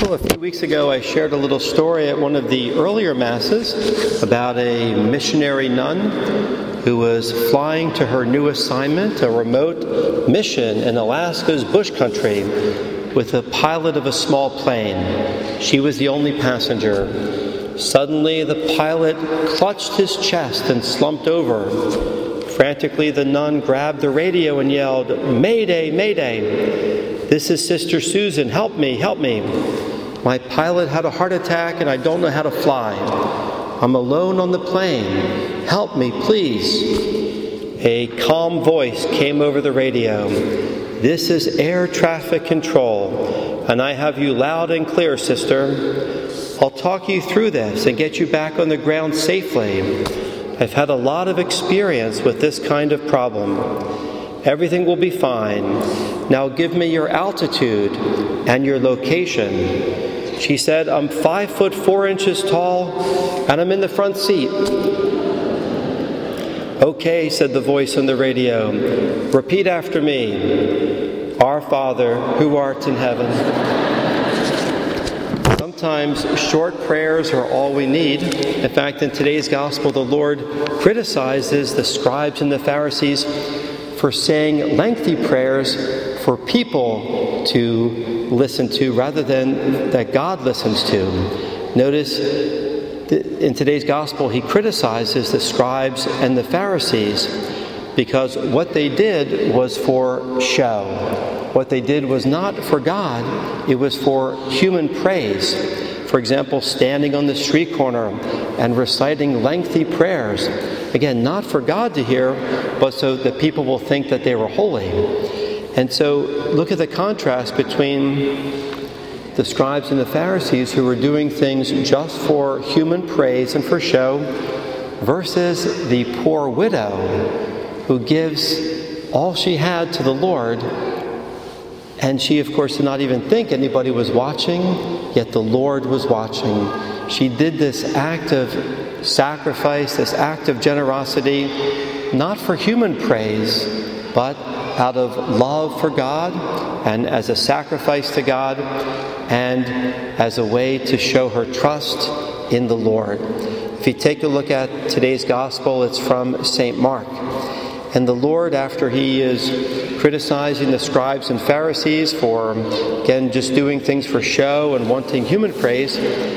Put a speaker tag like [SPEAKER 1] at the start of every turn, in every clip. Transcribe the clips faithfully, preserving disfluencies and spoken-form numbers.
[SPEAKER 1] Well, a few weeks ago I shared a little story at one of the earlier Masses about a missionary nun who was flying to her new assignment, a remote mission in Alaska's bush country, with a pilot of a small plane. She was the only passenger. Suddenly, the pilot clutched his chest and slumped over. Frantically, the nun grabbed the radio and yelled, "Mayday, Mayday! This is Sister Susan. Help me, help me. My pilot had a heart attack and I don't know how to fly. I'm alone on the plane. Help me, please." A calm voice came over the radio. "This is air traffic control, and I have you loud and clear, sister. I'll talk you through this and get you back on the ground safely. I've had a lot of experience with this kind of problem. Everything will be fine. Now give me your altitude and your location." She said, "I'm five foot four inches tall, and I'm in the front seat." "Okay," said the voice on the radio. "Repeat after me. Our Father, who art in heaven." Sometimes short prayers are all we need. In fact, in today's gospel, the Lord criticizes the scribes and the Pharisees for saying lengthy prayers for people to listen to rather than that God listens to. Notice in today's gospel, he criticizes the scribes and the Pharisees because what they did was for show. What they did was not for God, it was for human praise. For example, standing on the street corner and reciting lengthy prayers. Again, not for God to hear, but so that people will think that they were holy. And so look at the contrast between the scribes and the Pharisees who were doing things just for human praise and for show versus the poor widow who gives all she had to the Lord. And she, of course, did not even think anybody was watching, yet the Lord was watching. She did this act of sacrifice, this act of generosity, not for human praise, but out of love for God and as a sacrifice to God and as a way to show her trust in the Lord. If you take a look at today's gospel, it's from Saint Mark. And the Lord, after he is criticizing the scribes and Pharisees for, again, just doing things for show and wanting human praise,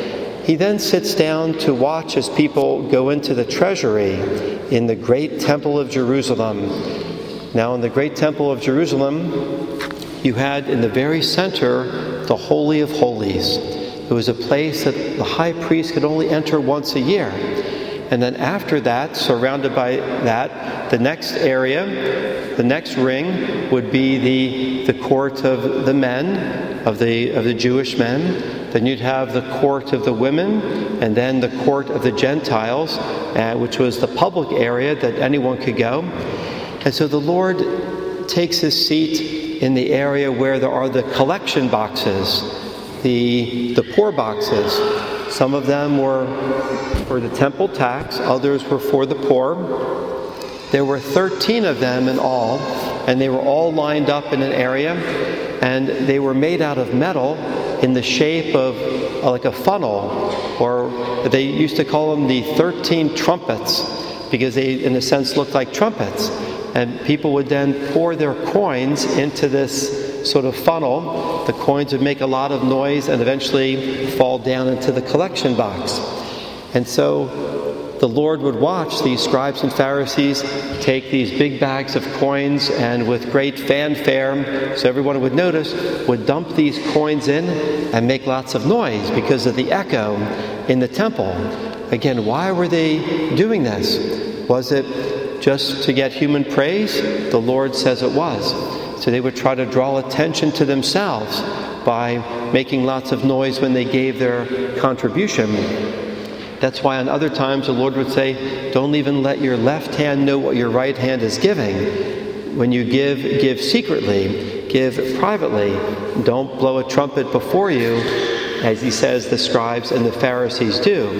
[SPEAKER 1] he then sits down to watch as people go into the treasury in the great temple of Jerusalem. Now, in the great temple of Jerusalem, you had in the very center the Holy of Holies. It was a place that the high priest could only enter once a year. And then after that, surrounded by that, the next area, the next ring would be the, the court of the men, of the, of the Jewish men. Then you'd have the court of the women, and then the court of the Gentiles, uh, which was the public area that anyone could go. And so the Lord takes his seat in the area where there are the collection boxes, the, the poor boxes. Some of them were for the temple tax, others were for the poor. There were thirteen of them in all, and they were all lined up in an area, and they were made out of metal in the shape of uh, like a funnel, or they used to call them the thirteen trumpets, because they, in a sense, looked like trumpets. And people would then pour their coins into this sort of funnel. The coins would make a lot of noise and eventually fall down into the collection box. And so the Lord would watch these scribes and Pharisees take these big bags of coins and with great fanfare, so everyone would notice, would dump these coins in and make lots of noise because of the echo in the temple. Again, why were they doing this? Was it just to get human praise? The Lord says it was. So they would try to draw attention to themselves by making lots of noise when they gave their contribution. That's why on other times the Lord would say, don't even let your left hand know what your right hand is giving. When you give, give secretly, give privately. Don't blow a trumpet before you, as he says the scribes and the Pharisees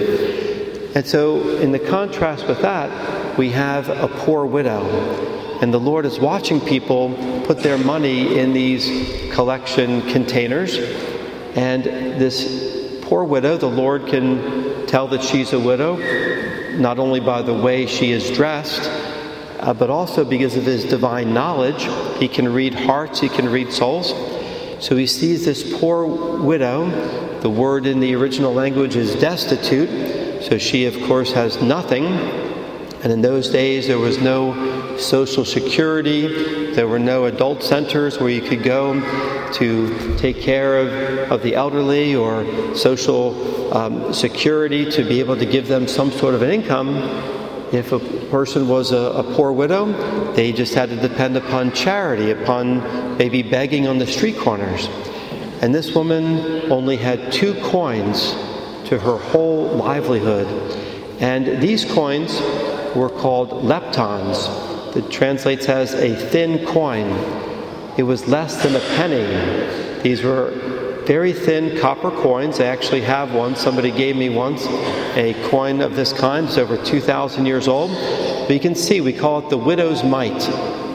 [SPEAKER 1] do. And so in the contrast with that, we have a poor widow. And the Lord is watching people put their money in these collection containers. And this poor widow, the Lord can tell that she's a widow, not only by the way she is dressed, uh, but also because of his divine knowledge. He can read hearts, he can read souls. So he sees this poor widow. The word in the original language is destitute, so she, of course, has nothing. And in those days, there was no social security. There were no adult centers where you could go to take care of, of the elderly, or social um, security to be able to give them some sort of an income. If a person was a, a poor widow, they just had to depend upon charity, upon maybe begging on the street corners. And this woman only had two coins to her whole livelihood. And these coins were called leptons. It translates as a thin coin. It was less than a penny. These were very thin copper coins. I actually have one. Somebody gave me once a coin of this kind. It's over two thousand years old. But you can see, we call it the widow's mite.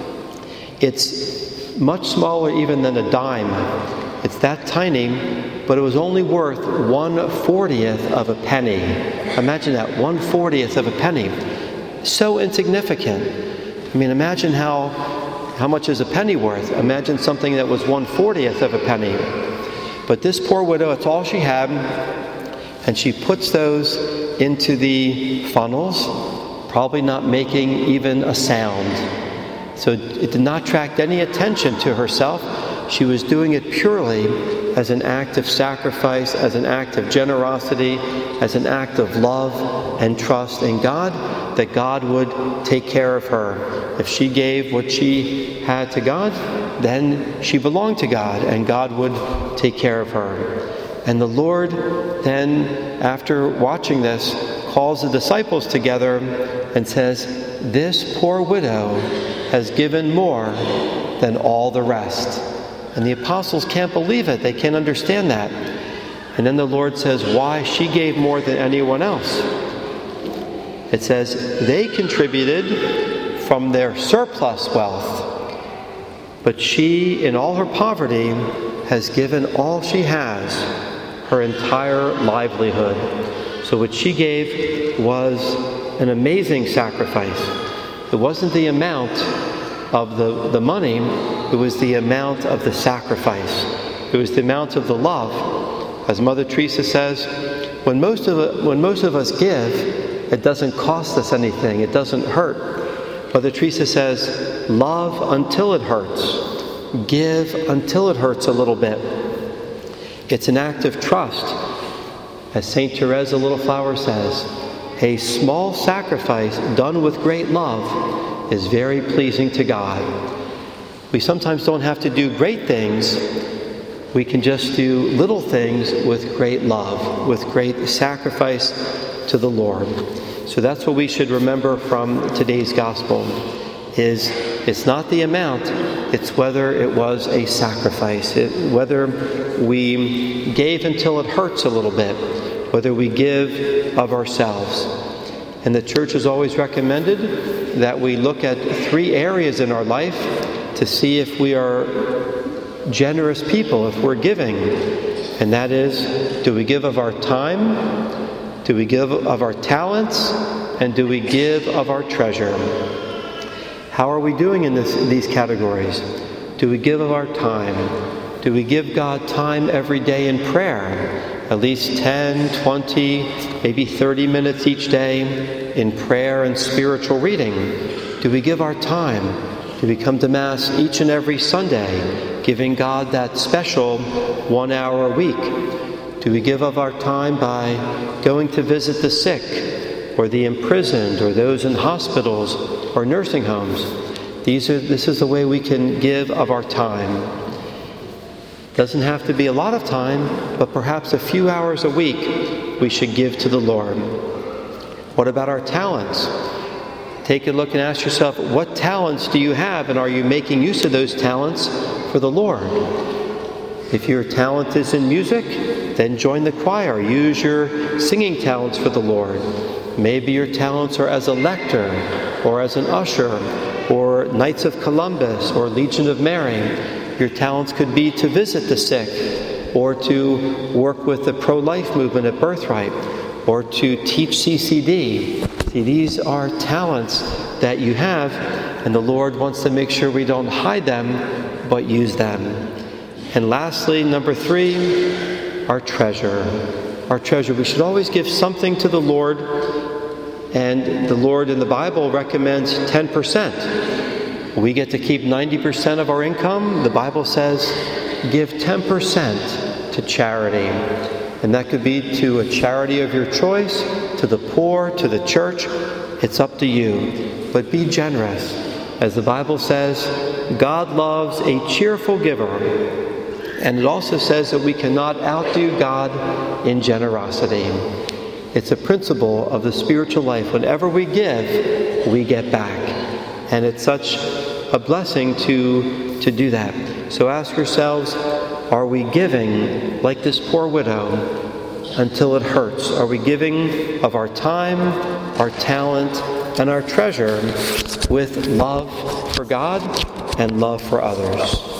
[SPEAKER 1] It's much smaller even than a dime. It's that tiny, but it was only worth one fortieth of a penny. Imagine that, one fortieth of a penny. So insignificant. I mean, imagine how how much is a penny worth? Imagine something that was one fortieth of a penny. But this poor widow, it's all she had, and she puts those into the funnels, probably not making even a sound. So it did not attract any attention to herself. She was doing it purely as an act of sacrifice, as an act of generosity, as an act of love and trust in God, that God would take care of her. If she gave what she had to God, then she belonged to God, and God would take care of her. And the Lord then, after watching this, calls the disciples together and says, "This poor widow has given more than all the rest." And the apostles can't believe it. They can't understand that. And then the Lord says, why? She gave more than anyone else. It says, they contributed from their surplus wealth, but she, in all her poverty, has given all she has, her entire livelihood. So what she gave was an amazing sacrifice. It wasn't the amount of the, the money, it was the amount of the sacrifice. It was the amount of the love. As Mother Teresa says, when most of when most of us give, it doesn't cost us anything. It doesn't hurt. Mother Teresa says, love until it hurts. Give until it hurts a little bit. It's an act of trust. As Saint Therese of Little Flower says, a small sacrifice done with great love is very pleasing to God. We sometimes don't have to do great things. We can just do little things with great love, with great sacrifice to the Lord. So that's what we should remember from today's gospel, is it's not the amount, it's whether it was a sacrifice, it, whether we gave until it hurts a little bit, whether we give of ourselves. And the Church has always recommended that we look at three areas in our life to see if we are generous people, if we're giving. And that is, do we give of our time? Do we give of our talents? And do we give of our treasure? How are we doing in this, these categories? Do we give of our time? Do we give God time every day in prayer? At least ten, twenty, maybe thirty minutes each day in prayer and spiritual reading? Do we give our time? Do we come to Mass each and every Sunday, giving God that special one hour a week? Do we give of our time by going to visit the sick, or the imprisoned, or those in hospitals or nursing homes? These are, this is the way we can give of our time. Doesn't have to be a lot of time, but perhaps a few hours a week we should give to the Lord. What about our talents? Take a look and ask yourself, what talents do you have, and are you making use of those talents for the Lord? If your talent is in music, then join the choir. Use your singing talents for the Lord. Maybe your talents are as a lector, or as an usher, or Knights of Columbus, or Legion of Mary. Your talents could be to visit the sick, or to work with the pro-life movement at Birthright, or to teach C C D. See, these are talents that you have, and the Lord wants to make sure we don't hide them, but use them. And lastly, number three, our treasure. Our treasure. We should always give something to the Lord, and the Lord in the Bible recommends ten percent. We get to keep ninety percent of our income. The Bible says give ten percent to charity. And that could be to a charity of your choice, to the poor, to the church. It's up to you. But be generous. As the Bible says, God loves a cheerful giver. And it also says that we cannot outdo God in generosity. It's a principle of the spiritual life. Whenever we give, we get back. And it's such a blessing to, to do that. So ask yourselves, are we giving like this poor widow until it hurts? Are we giving of our time, our talent, and our treasure with love for God and love for others?